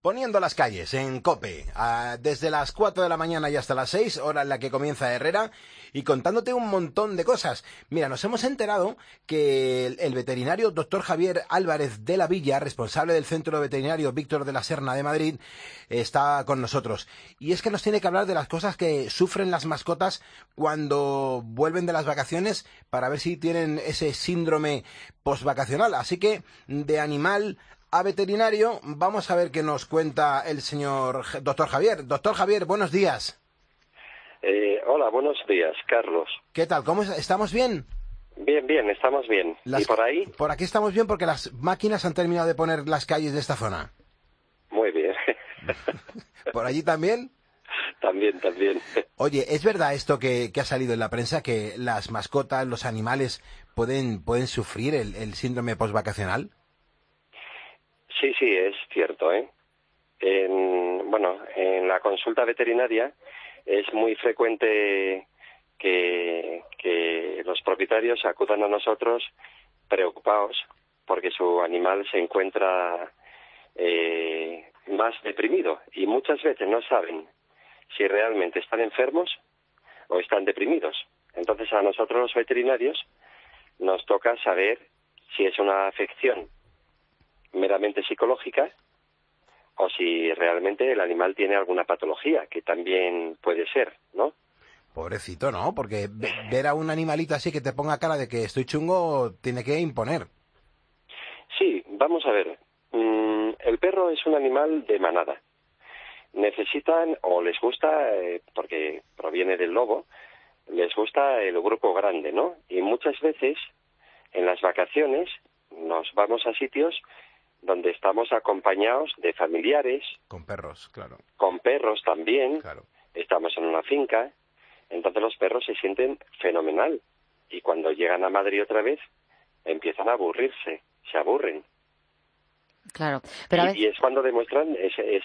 poniendo las calles en COPE, desde las 4 de la mañana y hasta las 6, hora en la que comienza Herrera, y contándote un montón de cosas. Mira, nos hemos enterado que el veterinario doctor Javier Álvarez de la Villa, responsable del Centro Veterinario Víctor de la Serna de Madrid, está con nosotros. Y es que nos tiene que hablar de las cosas que sufren las mascotas cuando vuelven de las vacaciones, para ver si tienen ese síndrome postvacacional. Así que, de animal a veterinario, vamos a ver qué nos cuenta el señor doctor Javier. Doctor Javier, buenos días. Hola, buenos días, Carlos. ¿Qué tal? ¿Cómo estamos bien? Bien, estamos bien. ¿Y por ahí? Por aquí estamos bien porque las máquinas han terminado de poner las calles de esta zona. Muy bien. ¿Por allí también? También. Oye, ¿es verdad esto que ha salido en la prensa, que las mascotas, los animales, pueden sufrir el síndrome postvacacional? Sí, es cierto, ¿eh? En la consulta veterinaria es muy frecuente que los propietarios acudan a nosotros preocupados porque su animal se encuentra más deprimido, y muchas veces no saben si realmente están enfermos o están deprimidos. Entonces a nosotros los veterinarios nos toca saber si es una afección meramente psicológica o si realmente el animal tiene alguna patología, que también puede ser, ¿no? Pobrecito, ¿no? Porque ver a un animalito así que te ponga cara de que estoy chungo tiene que imponer. Sí, vamos a ver. El perro es un animal de manada. Necesitan, o les gusta, porque proviene del lobo, les gusta el grupo grande, ¿no? Y muchas veces en las vacaciones nos vamos a sitios donde estamos acompañados de familiares. Con perros, claro. Con perros también. Claro. Estamos en una finca. Entonces los perros se sienten fenomenal. Y cuando llegan a Madrid otra vez, empiezan a aburrirse. Se aburren. Claro, pero y es cuando demuestran ese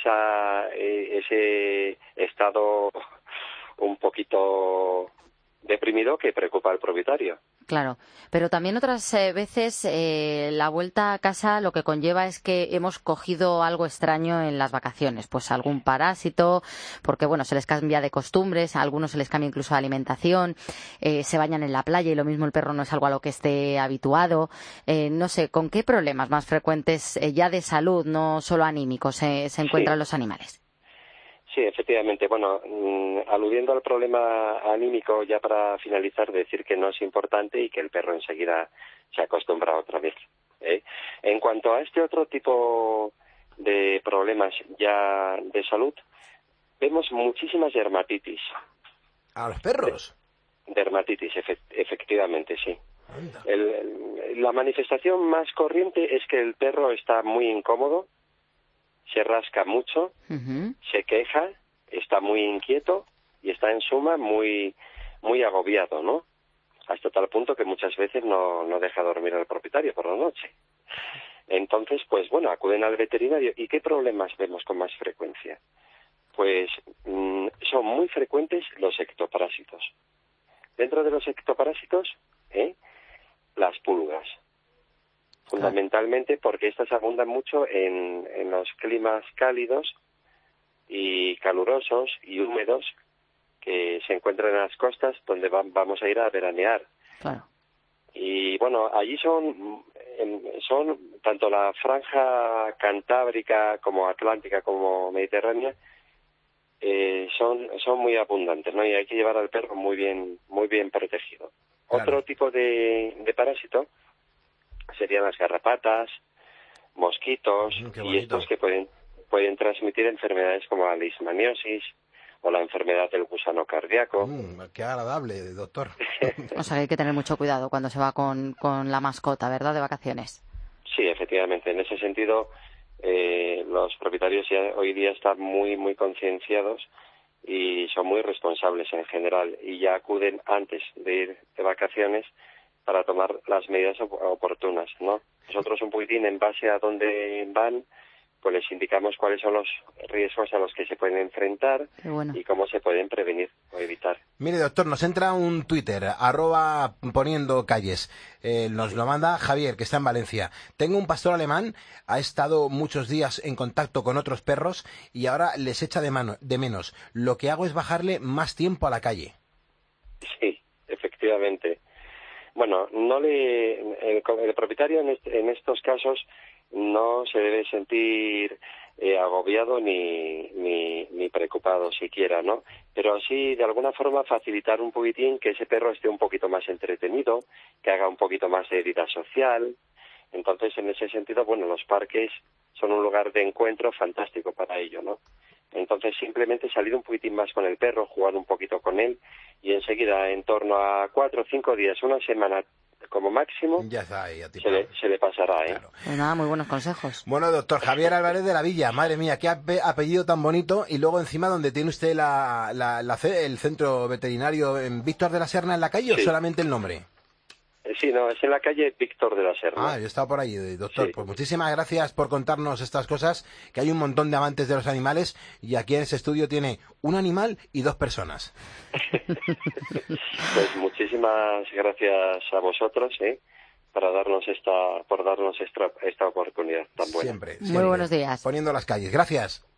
estado un poquito deprimido que preocupa al propietario. Claro, pero también otras veces la vuelta a casa lo que conlleva es que hemos cogido algo extraño en las vacaciones, pues algún parásito, porque bueno, se les cambia de costumbres, a algunos se les cambia incluso de alimentación, se bañan en la playa y lo mismo el perro no es algo a lo que esté habituado. No sé, ¿con qué problemas más frecuentes ya de salud, no solo anímicos, se encuentran los animales? Sí, efectivamente. Bueno, aludiendo al problema anímico, ya para finalizar, decir que no es importante y que el perro enseguida se acostumbra otra vez. En cuanto a este otro tipo de problemas ya de salud, vemos muchísimas dermatitis. ¿A los perros? Dermatitis, efectivamente, sí. La manifestación más corriente es que el perro está muy incómodo, se rasca mucho, se queja, está muy inquieto y está en suma muy agobiado, ¿no? Hasta tal punto que muchas veces no deja dormir al propietario por la noche. Entonces, pues bueno, acuden al veterinario. ¿Y qué problemas vemos con más frecuencia? Pues son muy frecuentes los ectoparásitos. Dentro de los ectoparásitos, las pulgas. Fundamentalmente porque estas abundan mucho en los climas cálidos y calurosos y húmedos que se encuentran en las costas donde vamos a ir a veranear. Claro. Y bueno, allí son tanto la franja cantábrica como atlántica como mediterránea, son muy abundantes, ¿no? Y hay que llevar al perro muy bien protegido. Claro. Otro tipo de parásito serían las garrapatas, mosquitos, y estos que pueden transmitir enfermedades como la leishmaniosis o la enfermedad del gusano cardíaco. Qué agradable, doctor. O sea que hay que tener mucho cuidado cuando se va con la mascota, ¿verdad?, de vacaciones. Sí, efectivamente. En ese sentido, los propietarios ya hoy día están muy concienciados y son muy responsables en general, y ya acuden antes de ir de vacaciones para tomar las medidas oportunas, ¿no? Nosotros un poquitín en base a dónde van, pues les indicamos cuáles son los riesgos a los que se pueden enfrentar y cómo se pueden prevenir o evitar. Mire, doctor, nos entra un Twitter, @poniendocalles. Nos lo manda Javier, que está en Valencia. Tengo un pastor alemán, ha estado muchos días en contacto con otros perros y ahora les echa de menos. Lo que hago es bajarle más tiempo a la calle. Sí, efectivamente. Bueno, el propietario en estos casos no se debe sentir agobiado ni preocupado siquiera, ¿no? Pero sí, de alguna forma, facilitar un poquitín que ese perro esté un poquito más entretenido, que haga un poquito más de vida social. Entonces, en ese sentido, bueno, los parques son un lugar de encuentro fantástico para ello, ¿no? Entonces, simplemente salir un poquitín más con el perro, jugar un poquito con él y enseguida, en torno a 4 o 5 días, una semana como máximo, ya está ahí, se le pasará, ¿eh? Claro. Pues nada, muy buenos consejos. Bueno, doctor Javier Álvarez de la Villa, madre mía, qué apellido tan bonito. Y luego encima, donde tiene usted el centro veterinario, en Víctor de la Serna, en la calle, ¿o solamente el nombre? Sí, no, es en la calle Víctor de la Serna. Ah, yo he estado por ahí, doctor. Sí. Pues muchísimas gracias por contarnos estas cosas, que hay un montón de amantes de los animales y aquí en ese estudio tiene un animal y 2 personas. Pues muchísimas gracias a vosotros, por darnos esta oportunidad tan buena. Siempre. Muy buenos días. Poniendo las calles. Gracias.